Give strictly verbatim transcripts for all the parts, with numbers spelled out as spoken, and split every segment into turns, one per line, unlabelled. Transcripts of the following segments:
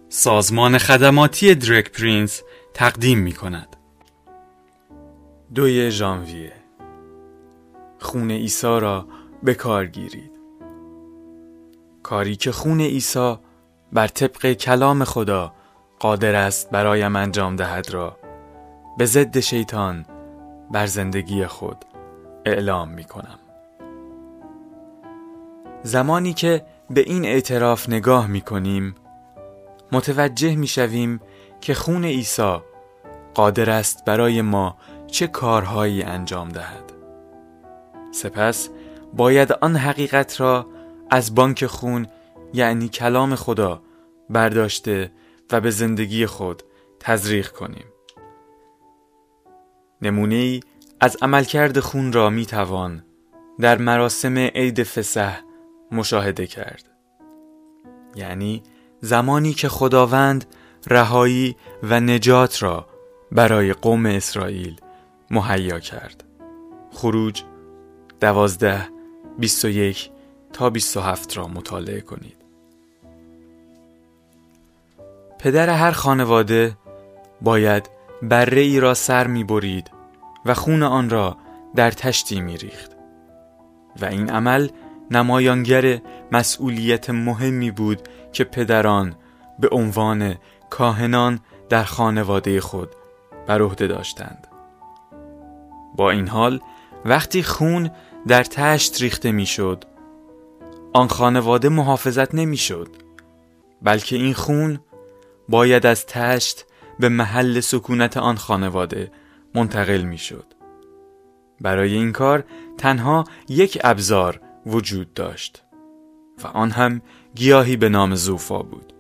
سازمان خدماتی درگ پرینس تقدیم می کند. دوی ژانویه. خون عیسی را به کار گیرید. کاری که خون عیسی بر طبق کلام خدا قادر است برایم انجام دهد را به ضد شیطان بر زندگی خود اعلام می کنم. زمانی که به این اعتراف نگاه می کنیم متوجه می شویم که خون عیسی قادر است برای ما چه کارهایی انجام دهد. سپس باید آن حقیقت را از بانک خون یعنی کلام خدا برداشته و به زندگی خود تزریق کنیم. نمونه‌ای از عملکرد خون را می توان در مراسم عید فسح مشاهده کرد. یعنی زمانی که خداوند رهایی و نجات را برای قوم اسرائیل مهیا کرد. خروج دوازده بیست و یک تا بیست و هفت را مطالعه کنید. پدر هر خانواده باید بره ای را سر می برید و خون آن را در تشتی می ریخت و این عمل نمایانگر مسئولیت مهمی بود که پدران به عنوان کاهنان در خانواده خود بر عهده داشتند. با این حال وقتی خون در تشت ریخته می شد آن خانواده محافظت نمی شد، بلکه این خون باید از تشت به محل سکونت آن خانواده منتقل می شد. برای این کار تنها یک ابزار وجود داشت و آن هم گیاهی به نام زوفا بود.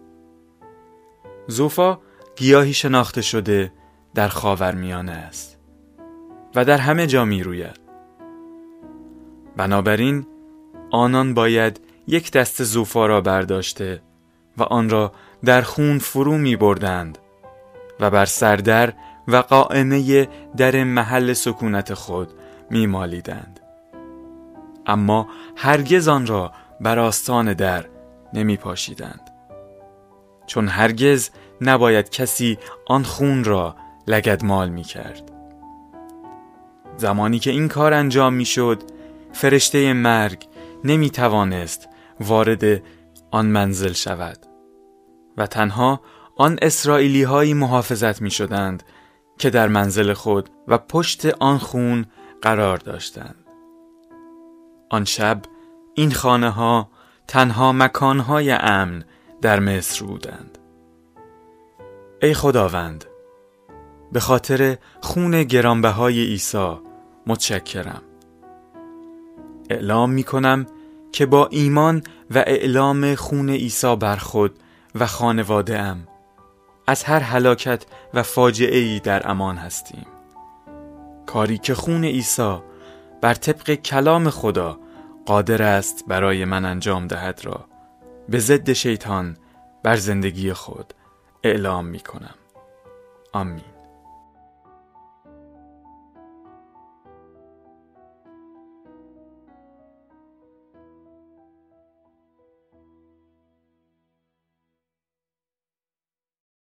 زوفا گیاهی شناخته شده در خاورمیانه است و در همه جا می روید. بنابراین آنان باید یک دسته زوفا را برداشته و آن را در خون فرو می بردند و بر سردر و قائمه در محل سکونت خود می مالیدند. اما هرگز آن را بر آستان در نمی پاشیدند، چون هرگز نباید کسی آن خون را لگدمال می کرد. زمانی که این کار انجام می شد فرشته مرگ نمی توانست وارد آن منزل شود و تنها آن اسرائیلی هایی محافظت می شدند که در منزل خود و پشت آن خون قرار داشتند. آن شب این خانه ها تنها مکان های امن در مصر بودند. ای خداوند، به خاطر خون گرانبهای عیسی متشکرم. اعلام می کنم که با ایمان و اعلام خون عیسی بر خود و خانواده ام از هر هلاکت و فاجعه‌ای در امان هستیم. کاری که خون عیسی بر طبق کلام خدا قادر است برای من انجام دهد را به ضد شیطان بر زندگی خود اعلام می کنم. آمین.